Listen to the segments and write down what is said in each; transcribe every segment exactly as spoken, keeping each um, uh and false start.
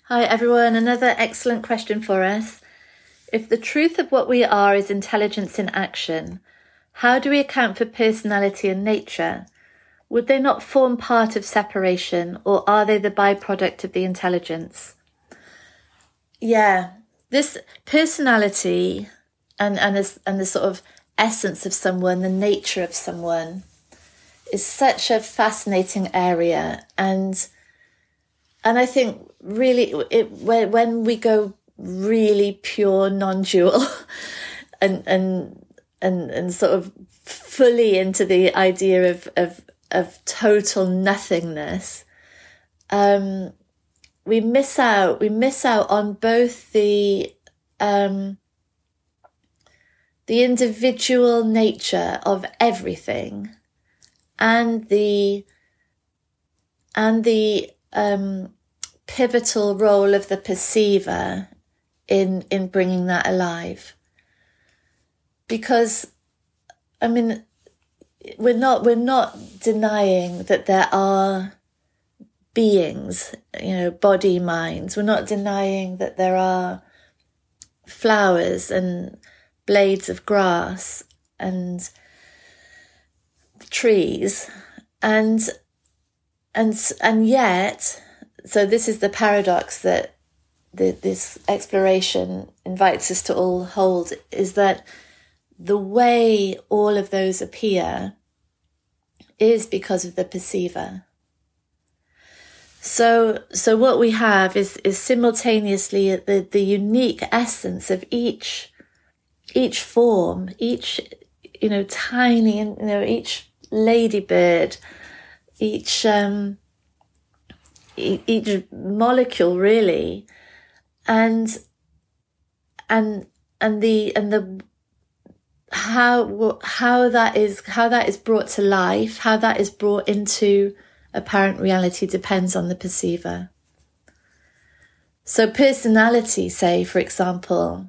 Hi everyone, another excellent question for us. If the truth of what we are is intelligence in action, how do we account for personality and nature? Would they not form part of separation, or are they the byproduct of the intelligence? Yeah, this personality and, and, this, and the sort of essence of someone, the nature of someone, is such a fascinating area. And and I think really it, when, when we go really pure non-dual and and and and sort of fully into the idea of of, of total nothingness, um, we miss out. We miss out on both the um, the individual nature of everything and the and the um, pivotal role of the perceiver in in bringing that alive. Because, I mean, we're not we're not denying that there are beings, you know, body, minds. We're not denying that there are flowers and blades of grass and trees, and and and yet, so this is the paradox that the, this exploration invites us to all hold, is that the way all of those appear is because of the perceiver. So so what we have is is simultaneously the, the unique essence of each each form, each, you know, tiny, you know, each ladybird, each um, each molecule, really, and and and the and the how how that is how that is brought to life, how that is brought into apparent reality depends on the perceiver. So personality, say, for example,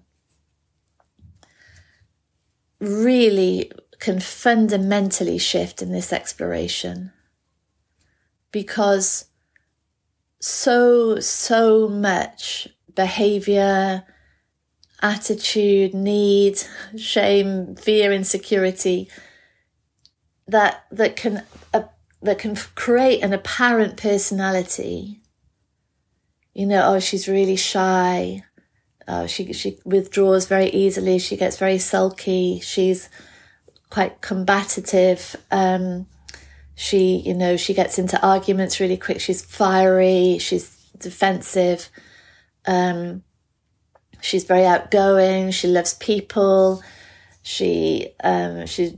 really can fundamentally shift in this exploration, because so, so much behavior, attitude, need, shame, fear, insecurity that that can uh, that can create an apparent personality. You know, oh, she's really shy. Oh, she she withdraws very easily. She gets very sulky. She's quite combative. Um, she, you know, she gets into arguments really quick. She's fiery. She's defensive. Um, she's very outgoing. She loves people. She um, she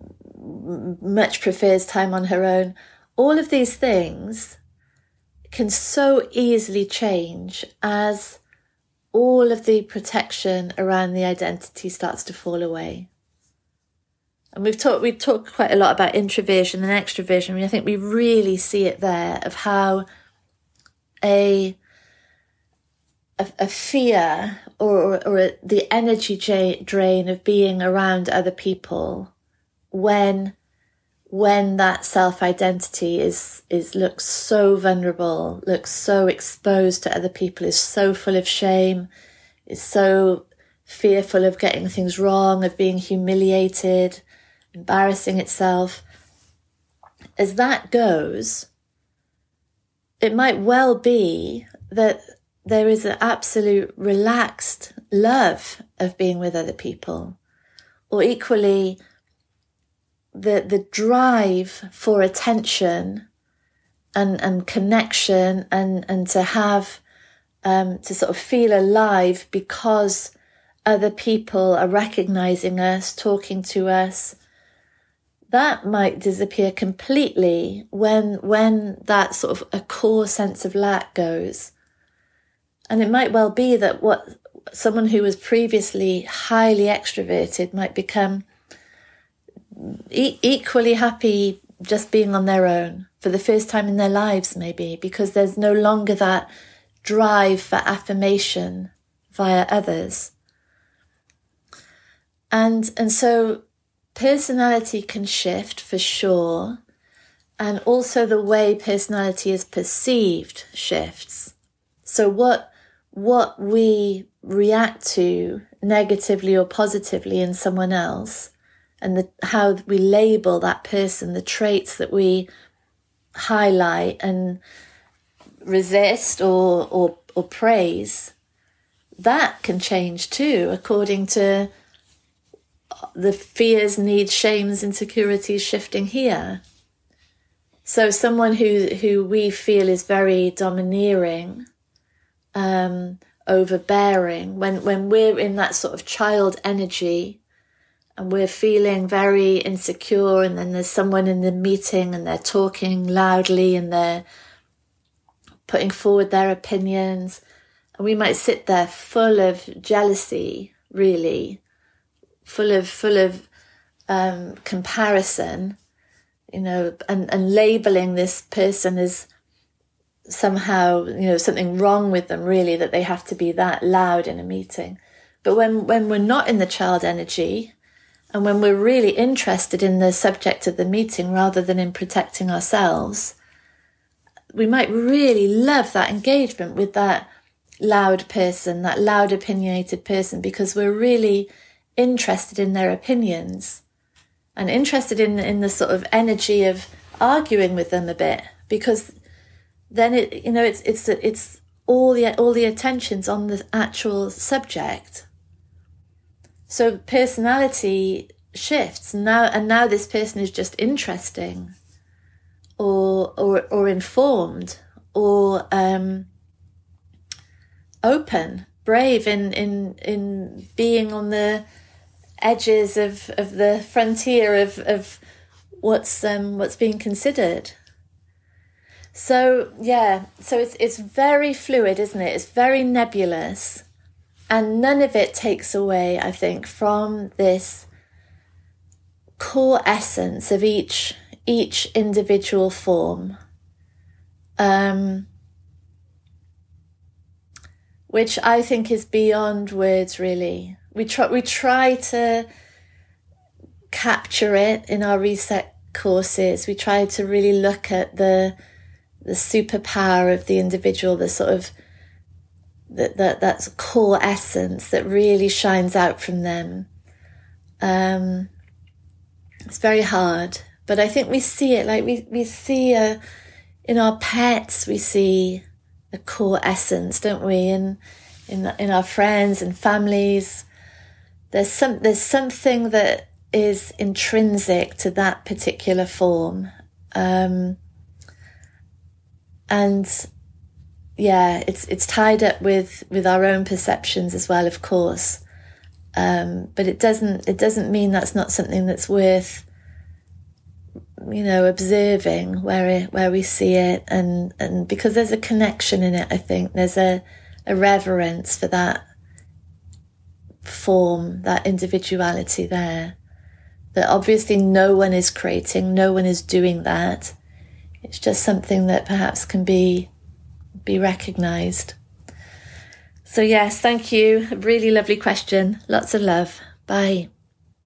much prefers time on her own. All of these things can so easily change as all of the protection around the identity starts to fall away. And we've talked we've talked quite a lot about introversion and extroversion. I mean, I think we really see it there, of how a a, a fear or or a, the energy drain of being around other people when when that self-identity is is looks so vulnerable, looks so exposed to other people, is so full of shame, is so fearful of getting things wrong, of being humiliated, embarrassing itself. As that goes, it might well be that there is an absolute relaxed love of being with other people, or equally the the drive for attention and and connection and and to have um to sort of feel alive because other people are recognizing us, talking to us. That might disappear completely when when that sort of a core sense of lack goes. And it might well be that what someone who was previously highly extroverted might become e- equally happy just being on their own for the first time in their lives, maybe, because there's no longer that drive for affirmation via others. And and so personality can shift for sure, and also the way personality is perceived shifts. So what what we react to negatively or positively in someone else, and the, how we label that person, the traits that we highlight and resist or or or praise, that can change too, according to the fears, needs, shames, insecurities shifting here. So someone who who we feel is very domineering, um, overbearing, when when we're in that sort of child energy and we're feeling very insecure, and then there's someone in the meeting and they're talking loudly and they're putting forward their opinions, and we might sit there full of jealousy, really, full of full of um, comparison, you know, and, and labeling this person as somehow, you know, something wrong with them, really, that they have to be that loud in a meeting. But when, when we're not in the child energy, and when we're really interested in the subject of the meeting rather than in protecting ourselves, we might really love that engagement with that loud person, that loud opinionated person, because we're really interested in their opinions and interested in, in the sort of energy of arguing with them a bit, because then it, you know, it's it's it's all the all the attention's on the actual subject. So personality shifts now, and now this person is just interesting, or or or informed, or um, open, brave in in in being on the edges of, of the frontier of of what's um what's being considered. So yeah, so it's it's very fluid, isn't it? It's very nebulous, and none of it takes away, I think, from this core essence of each each individual form, um, which I think is beyond words. Really, we try we try to capture it in our reset courses. We try to really look at the the superpower of the individual, the sort of that that that's core essence that really shines out from them. Um, it's very hard, but I think we see it, like we we see a, in our pets, we see a core essence, don't we? In in in our friends and families, there's some there's something that is intrinsic to that particular form. Um, And yeah, it's it's tied up with, with our own perceptions as well, of course. Um, but it doesn't it doesn't mean that's not something that's worth, you know, observing where it, where we see it, and, and because there's a connection in it. I think there's a, a reverence for that form, that individuality there, that obviously no one is creating, no one is doing that. It's just something that perhaps can be be recognised. So yes, thank you. A really lovely question. Lots of love. Bye.